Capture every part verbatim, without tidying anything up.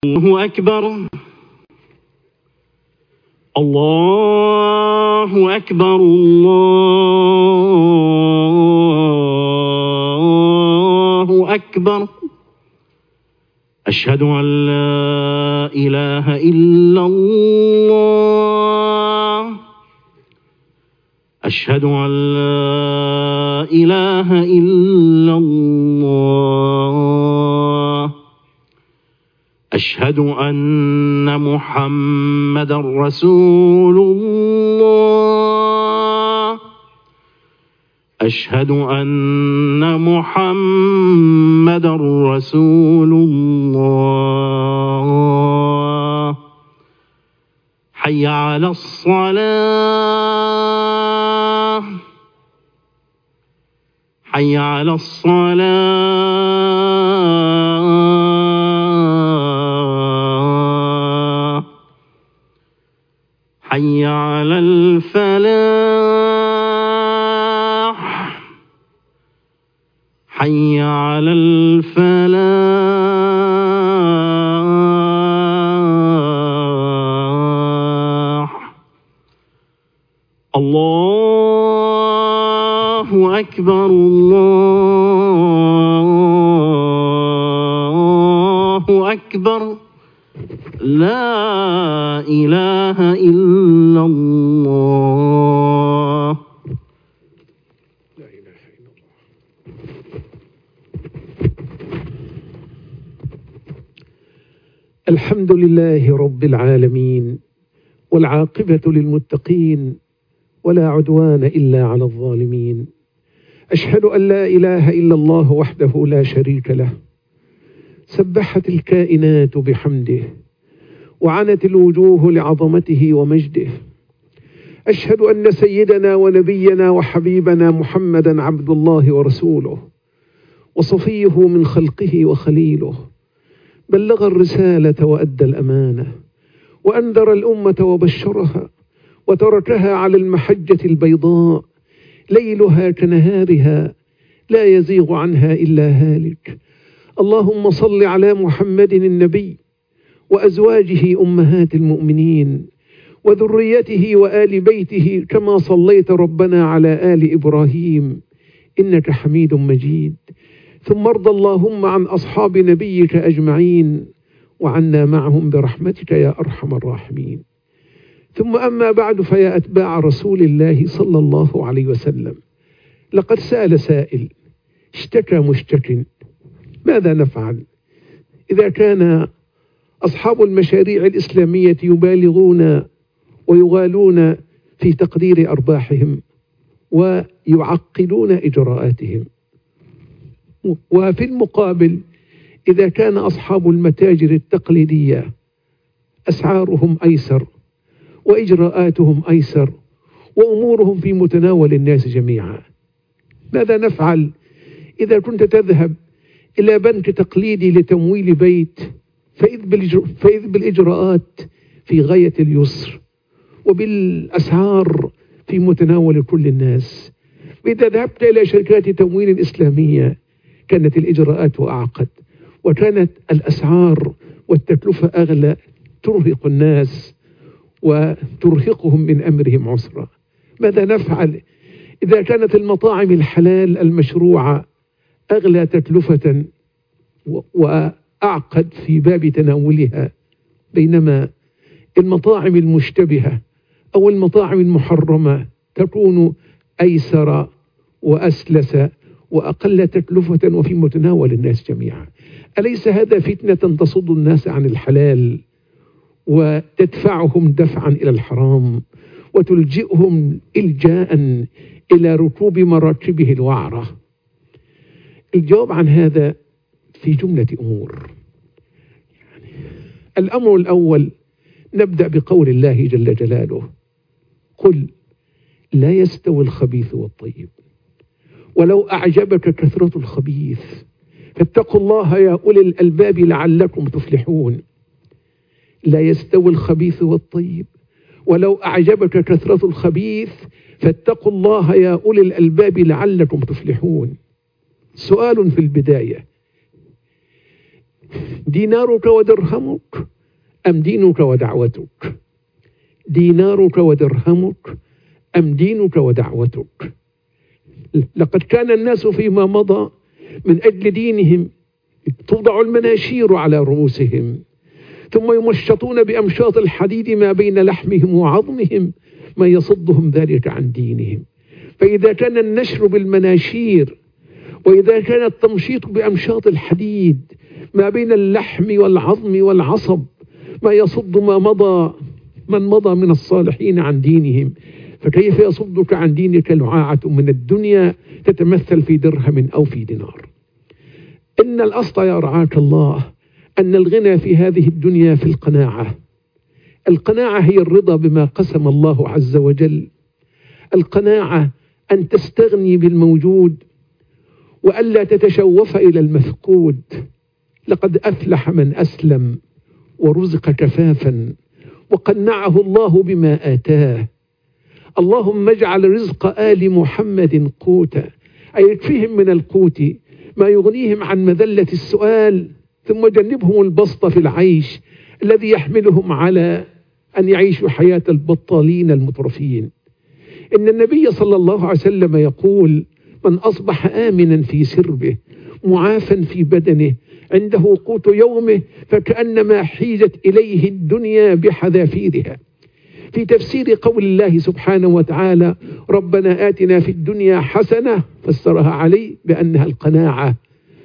الله أكبر. الله أكبر. الله أكبر. أشهد أن لا إله إلا الله. أشهد أن لا إله إلا الله. أشهد أن محمدا رسول الله. أشهد أن محمدا رسول الله. حي على الصلاة. حي على الصلاة. حي على الفلاح. حي على الفلاح. الله أكبر. الله أكبر. لا إله إلا الله. لا إله إلا الله. الحمد لله رب العالمين، والعاقبة للمتقين، ولا عدوان إلا على الظالمين. أشهد أن لا إله إلا الله وحده لا شريك له، سبحت الكائنات بحمده، وعنت الوجوه لعظمته ومجده. أشهد أن سيدنا ونبينا وحبيبنا محمدا عبد الله ورسوله، وصفيه من خلقه وخليله، بلغ الرسالة وأدى الأمانة، وأنذر الأمة وبشرها، وتركها على المحجة البيضاء ليلها كنهارها لا يزيغ عنها إلا هالك. اللهم صل على محمد النبي وأزواجه أمهات المؤمنين وذريته وآل بيته، كما صليت ربنا على آل إبراهيم إنك حميد مجيد. ثم ارض اللهم عن أصحاب نبيك أجمعين، وعنا معهم برحمتك يا أرحم الراحمين. ثم أما بعد، فيا أتباع رسول الله صلى الله عليه وسلم، لقد سأل سائل، اشتكى مشتك، ماذا نفعل إذا كان أصحاب المشاريع الإسلامية يبالغون ويغالون في تقدير أرباحهم ويعقدون إجراءاتهم، وفي المقابل إذا كان أصحاب المتاجر التقليدية أسعارهم أيسر وإجراءاتهم أيسر وأمورهم في متناول الناس جميعا؟ ماذا نفعل إذا كنت تذهب إلى بنك تقليدي لتمويل بيت، فإذ بالإجراءات في غاية اليسر وبالأسعار في متناول كل الناس؟ وإذا ذهبت إلى شركات تمويل إسلامية كانت الإجراءات أعقد، وكانت الأسعار والتكلفة أغلى، ترهق الناس وترهقهم من أمرهم عسرا. ماذا نفعل إذا كانت المطاعم الحلال المشروعة أغلى تكلفة وأعقد في باب تناولها، بينما المطاعم المشتبهة أو المطاعم المحرمة تكون أيسر وأسلس وأقل تكلفة وفي متناول الناس جميعا؟ أليس هذا فتنة تصد الناس عن الحلال وتدفعهم دفعا إلى الحرام وتلجئهم إلجاء إلى ركوب مراكبه الوعرة؟ الجواب عن هذا في جملة أمور. الأمر الأول، نبدأ بقول الله جل جلاله: قل لا يستوي الخبيث والطيب ولو أعجبك كثرة الخبيث فاتقوا الله يا أولي الألباب لعلكم تفلحون. لا يستوي الخبيث والطيب ولو أعجبك كثرة الخبيث فاتقوا الله يا أولي الألباب لعلكم تفلحون. سؤال في البداية: دينارك ودرهمك أم دينك ودعوتك؟ دينارك ودرهمك أم دينك ودعوتك؟ لقد كان الناس فيما مضى من أجل دينهم توضع المناشير على رؤوسهم، ثم يمشطون بأمشاط الحديد ما بين لحمهم وعظمهم ما يصدهم ذلك عن دينهم. فإذا كان النشر بالمناشير وإذا كان التمشيط بأمشاط الحديد ما بين اللحم والعظم والعصب ما يصد ما مضى من مضى من الصالحين عن دينهم، فكيف يصدك عن دينك لعاعة من الدنيا تتمثل في درهم أو في دينار؟ إن الأصل يا رعاك الله أن الغنى في هذه الدنيا في القناعة. القناعة هي الرضا بما قسم الله عز وجل. القناعة أن تستغني بالموجود وألا تتشوف إلى المفقود. لقد أفلح من أسلم ورزق كفافا وقنعه الله بما آتاه. اللهم اجعل رزق آل محمد قوتا، أي يكفيهم من القوت ما يغنيهم عن مذلة السؤال، ثم جنبهم البسط في العيش الذي يحملهم على أن يعيشوا حياة البطالين المترفين. إن النبي صلى الله عليه وسلم يقول: من أصبح آمنا في سربه معافا في بدنه عنده قوت يومه فكأنما حيزت إليه الدنيا بحذافيرها. في تفسير قول الله سبحانه وتعالى: ربنا آتنا في الدنيا حسنة، فسرها عليه بأنها القناعة،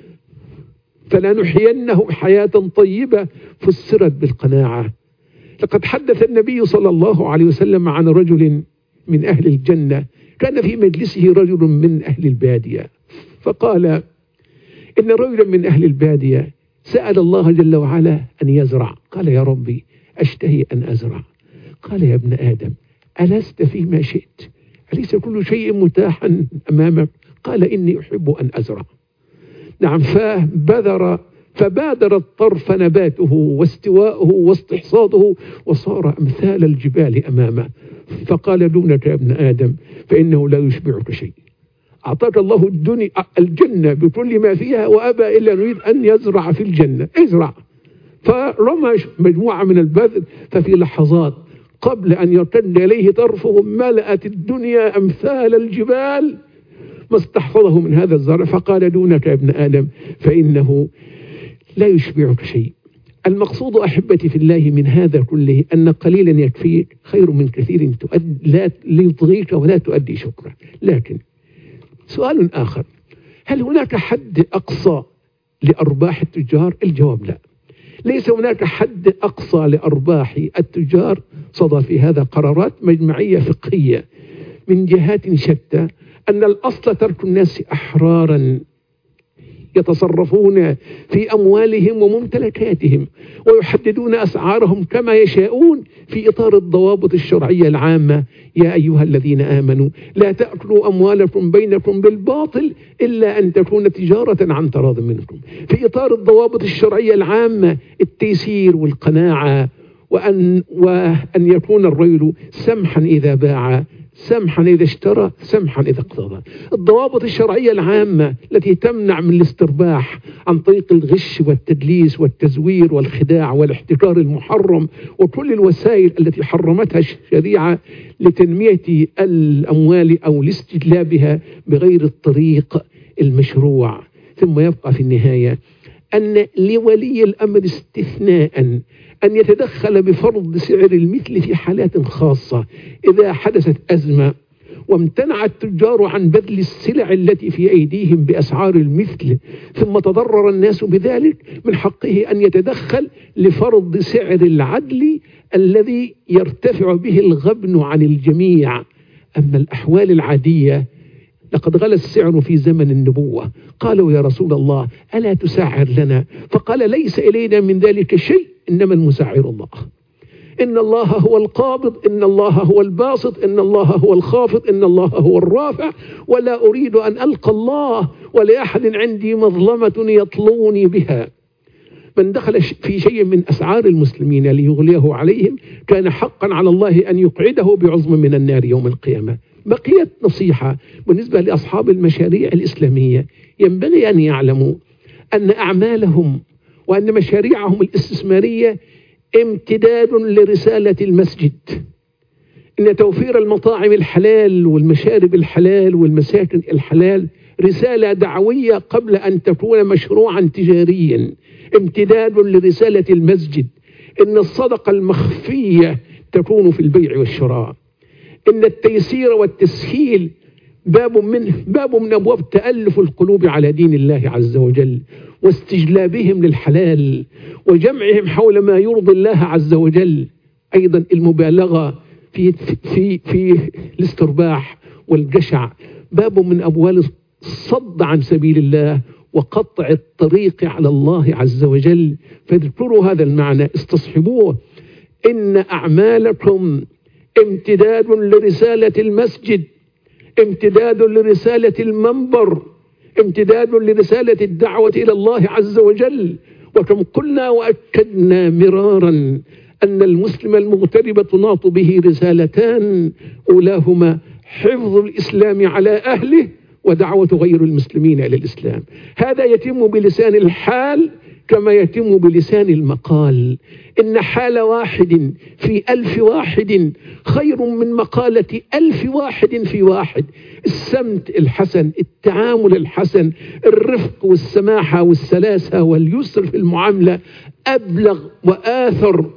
فلنحيينهم حياة طيبة فسرت بالقناعة. لقد حدث النبي صلى الله عليه وسلم عن رجل من أهل الجنة كان في مجلسه رجل من أهل البادية، فقال إن رجلا من أهل البادية سأل الله جل وعلا أن يزرع. قال: يا ربي أشتهي أن أزرع. قال: يا ابن آدم ألست فيما شئت؟ أليس كل شيء متاحا أمامك؟ قال: إني أحب أن أزرع. نعم، فبذر فبادر الطرف نباته واستواءه واستحصاده وصار أمثال الجبال أمامه. فقال: دونك يا ابن آدم فإنه لا يشبعك شيء. أعطاك الله الدنيا الجنة بكل ما فيها وأبى إلا يريد أن يزرع في الجنة. ازرع. فرمى مجموعة من البذر، ففي لحظات قبل أن يرتد إليه طرفه ملأت الدنيا أمثال الجبال ما استحفظه من هذا الزرع. فقال: دونك يا ابن آدم فإنه لا يشبعك شيء. المقصود أحبتي في الله من هذا كله أن قليلا يكفيك خير من كثير تؤدي لا يطغيك ولا تؤدي شكره. لكن سؤال آخر: هل هناك حد أقصى لأرباح التجار؟ الجواب لا، ليس هناك حد أقصى لأرباح التجار. صدر في هذا قرارات مجمعية فقهية من جهات شتى أن الأصل ترك الناس أحرارا يتصرفون في أموالهم وممتلكاتهم ويحددون أسعارهم كما يشاءون في إطار الضوابط الشرعية العامة. يا أيها الذين آمنوا لا تأكلوا أموالكم بينكم بالباطل إلا أن تكون تجارة عن تراض منكم، في إطار الضوابط الشرعية العامة، التيسير والقناعة، وأن, وأن يكون الرجل سمحا إذا باع، سمحا إذا اشترى، سمحا إذا اقتضى. الضوابط الشرعية العامة التي تمنع من الاسترباح عن طريق الغش والتدليس والتزوير والخداع والاحتكار المحرم وكل الوسائل التي حرمتها الشريعة لتنمية الأموال أو لاستجلابها بغير الطريق المشروع. ثم يبقى في النهاية أن لولي الأمر استثناء أن يتدخل بفرض سعر المثل في حالات خاصة إذا حدثت أزمة وامتنع التجار عن بذل السلع التي في أيديهم بأسعار المثل ثم تضرر الناس بذلك، من حقه أن يتدخل لفرض سعر العدل الذي يرتفع به الغبن عن الجميع. أما الأحوال العادية لقد غلى السعر في زمن النبوة. قالوا: يا رسول الله ألا تسعر لنا؟ فقال: ليس إلينا من ذلك شيء، إنما المسعر الله. إن الله هو القابض، إن الله هو الباسط، إن الله هو الخافض، إن الله هو الرافع، ولا أريد أن ألقى الله ولأحد عندي مظلمة يطلوني بها. من دخل في شيء من أسعار المسلمين ليغليه عليهم كان حقا على الله أن يقعده بعظم من النار يوم القيامة. بقيت نصيحة بالنسبة لأصحاب المشاريع الإسلامية: ينبغي أن يعلموا أن أعمالهم وأن مشاريعهم الاستثمارية امتداد لرسالة المسجد، إن توفير المطاعم الحلال والمشارب الحلال والمساكن الحلال رسالة دعوية قبل أن تكون مشروعا تجاريا، امتداد لرسالة المسجد. إن الصدقة المخفية تكون في البيع والشراء. إن التيسير والتسهيل باب من باب من أبواب تألف القلوب على دين الله عز وجل، واستجلابهم للحلال وجمعهم حول ما يرضي الله عز وجل. أيضا المبالغة في في في الاسترباح والجشع باب من أبواب الصد عن سبيل الله وقطع الطريق على الله عز وجل. فاذكروا هذا المعنى، استصحبوه. إن أعمالكم امتداد لرسالة المسجد، امتداد لرسالة المنبر، امتداد لرسالة الدعوة إلى الله عز وجل. وكم قلنا وأكدنا مرارا أن المسلم المغترب تناط به رسالتان، أولاهما حفظ الإسلام على أهله ودعوة غير المسلمين إلى الإسلام. هذا يتم بلسان الحال كما يتم بلسان المقال. إن حال واحد في ألف واحد خير من مقالة ألف واحد في واحد. السمت الحسن، التعامل الحسن، الرفق والسماحة والسلاسة واليسر في المعاملة أبلغ وآثر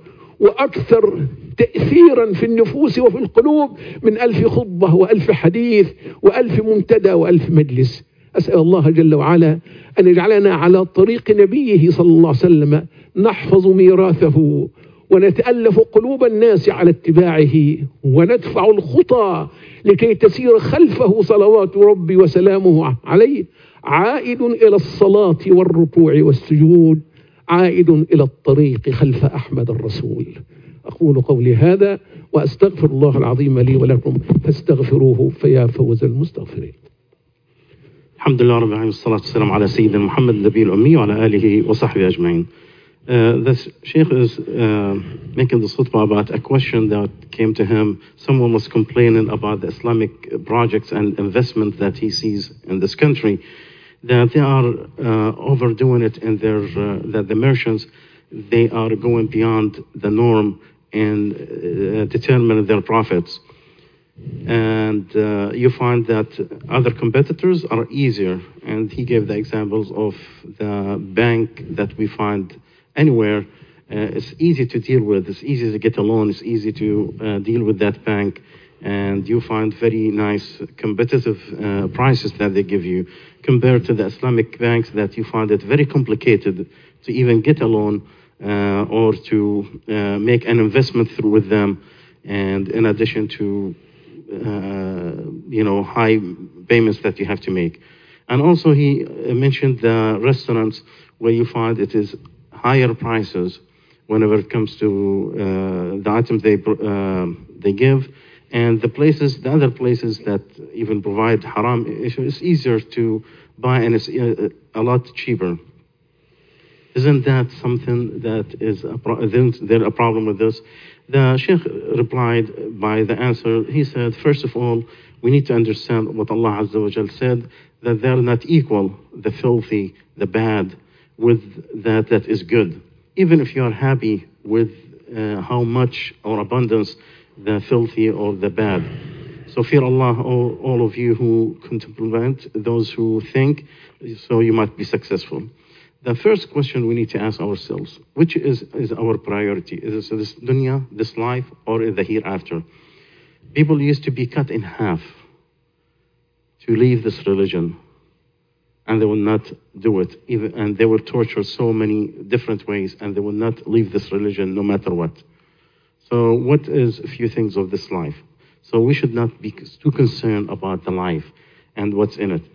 وأكثر تأثيرا في النفوس وفي القلوب من ألف خطبة وألف حديث وألف منتدى وألف مجلس. أسأل الله جل وعلا أن يجعلنا على طريق نبيه صلى الله عليه وسلم، نحفظ ميراثه ونتألف قلوب الناس على اتباعه، وندفع الخطى لكي تسير خلفه صلوات ربي وسلامه عليه، عائد إلى الصلاة والركوع والسجود، عائد إلى الطريق خلف أحمد الرسول. أقول قولي هذا وأستغفر الله العظيم لي ولكم فاستغفروه فيا فوز المستغفرين. الحمد لله رب العالمين، والصلاة والسلام على سيدنا محمد النبي الأمي وعلى آله وصحبه أجمعين. Uh, the Sheikh is uh, making this khutbah about a question that came to him. Someone was complaining about the Islamic projects and investment that he sees in this country, that they are uh, overdoing it in their, uh, that the merchants, they are going beyond the norm in uh, determining their profits. And uh, you find that other competitors are easier. And he gave the examples of the bank that we find anywhere. Uh, it's easy to deal with. It's easy to get a loan. It's easy to uh, deal with that bank. And you find very nice competitive uh, prices that they give you compared to the Islamic banks that you find it very complicated to even get a loan uh, or to uh, make an investment through with them. And in addition to uh, you know, high payments that you have to make. And also he mentioned the restaurants where you find it is higher prices whenever it comes to uh, the items they uh, they give, and the places, the other places that even provide haram, it's easier to buy and it's a lot cheaper. Isn't that something that is a pro- isn't there a problem with this? The Sheikh replied by the answer. He said, first of all, we need to understand what Allah Azza wa Jal said, that they're not equal, the filthy, the bad, with that that is good. Even if you are happy with uh, how much or abundance the filthy or the bad. So fear Allah, all, all of you who contemplate, those who think, so you might be successful. The first question we need to ask ourselves, which is, is our priority? Is it this dunya, this life, or in the hereafter? People used to be cut in half to leave this religion, and they will not do it. Even, and they were tortured so many different ways, and they will not leave this religion no matter what. So what is a few things of this life? So we should not be too concerned about the life and what's in it.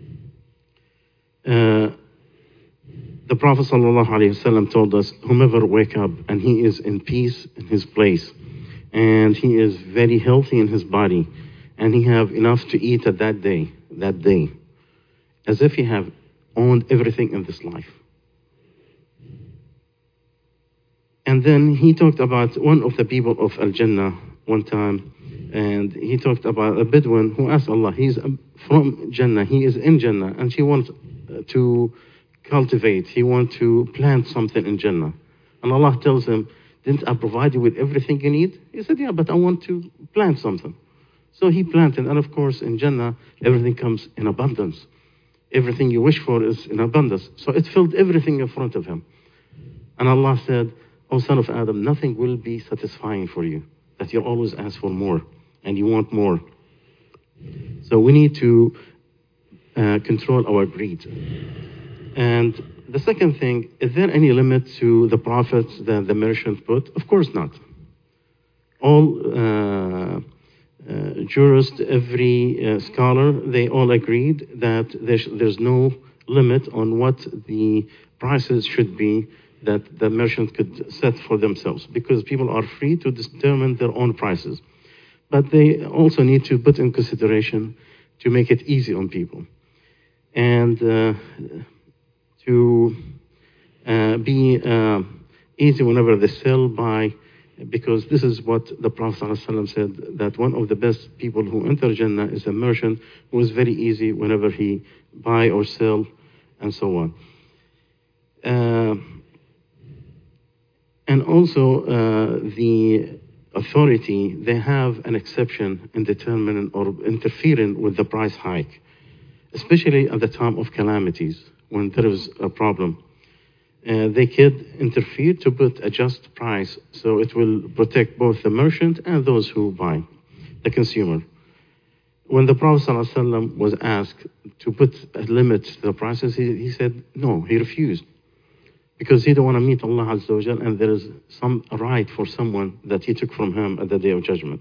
Uh, the Prophet ﷺ told us, whomever wake up and he is in peace in his place, and he is very healthy in his body, and he have enough to eat at that day, that day, as if he have owned everything in this life. And then he talked about one of the people of Al-Jannah one time, and he talked about a Bedouin who asked Allah, he's from Jannah, he is in Jannah, and she wants to cultivate, he wants to plant something in Jannah. And Allah tells him, didn't I provide you with everything you need? He said, yeah, but I want to plant something. So he planted, and of course in Jannah, everything comes in abundance. Everything you wish for is in abundance. So it filled everything in front of him. And Allah said, O son of Adam, nothing will be satisfying for you, that you always ask for more, and you want more. So we need to uh, control our greed. And the second thing, is there any limit to the profits that the merchant put? Of course not. All uh, uh, jurists, every uh, scholar, they all agreed that there's, there's no limit on what the prices should be that the merchant could set for themselves, because people are free to determine their own prices. But they also need to put in consideration to make it easy on people. And uh, to uh, be uh, easy whenever they sell by, because this is what the Prophet ﷺ said, that one of the best people who enter Jannah is a merchant who is very easy whenever he buy or sell and so on. Uh, and also uh, the authority, they have an exception in determining or interfering with the price hike, especially at the time of calamities, when there is a problem. Uh, they could interfere to put a just price, so it will protect both the merchant and those who buy, the consumer. When the Prophet ﷺ was asked to put a limit to the prices, he, he said no, he refused. Because he don't want to meet Allah Azza wa Jal, and there is some right for someone that he took from him at the Day of Judgment.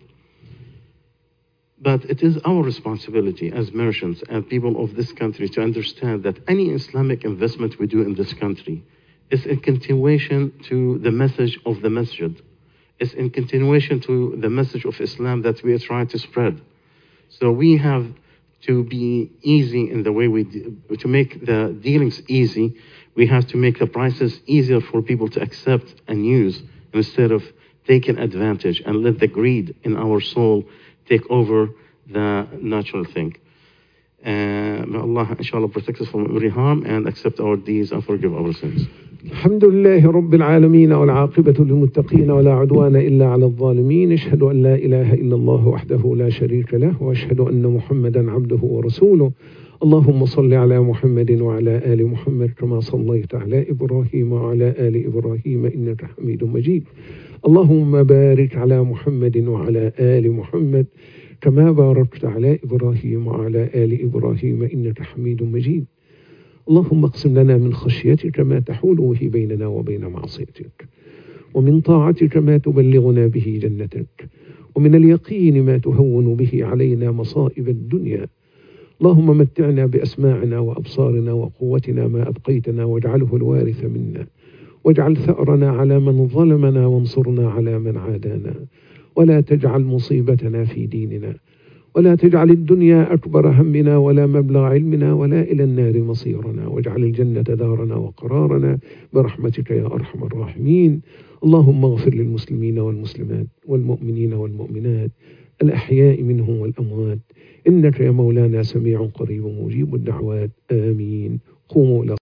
But it is our responsibility as merchants and people of this country to understand that any Islamic investment we do in this country is in continuation to the message of the masjid. It's in continuation to the message of Islam that we are trying to spread. So we have to be easy in the way we, do, to make the dealings easy. We have to make the prices easier for people to accept and use, instead of taking advantage and let the greed in our soul take over the natural thing. Uh, may Allah, inshallah, protect us from every harm and accept our deeds and forgive our sins. الحمد لله رب العالمين والعاقبة للمتقين ولا عدوان إلا على الظالمين. أشهد أن لا إله إلا الله وحده لا شريك له وأشهد أن محمدا عبده ورسوله. اللهم صل على محمد وعلى آل محمد كما صليت على إبراهيم وعلى آل إبراهيم إنك حميد مجيد. اللهم بارك على محمد وعلى آل محمد كما باركت على إبراهيم وعلى آل إبراهيم إنك حميد مجيد. اللهم اقسم لنا من خشيتك ما تحول به بيننا وبين معصيتك، ومن طاعتك ما تبلغنا به جنتك، ومن اليقين ما تهون به علينا مصائب الدنيا. اللهم متعنا بأسماعنا وأبصارنا وقوتنا ما أبقيتنا، واجعله الوارث منا، واجعل ثأرنا على من ظلمنا، وانصرنا على من عادانا، ولا تجعل مصيبتنا في ديننا، ولا تجعل الدنيا أكبر همنا ولا مبلغ علمنا ولا إلى النار مصيرنا، واجعل الجنة دارنا وقرارنا برحمتك يا أرحم الراحمين. اللهم اغفر للمسلمين والمسلمات والمؤمنين والمؤمنات الأحياء منهم والأموات، إنك يا مولانا سميع قريب مجيب الدعوات. آمين. قوموا إلى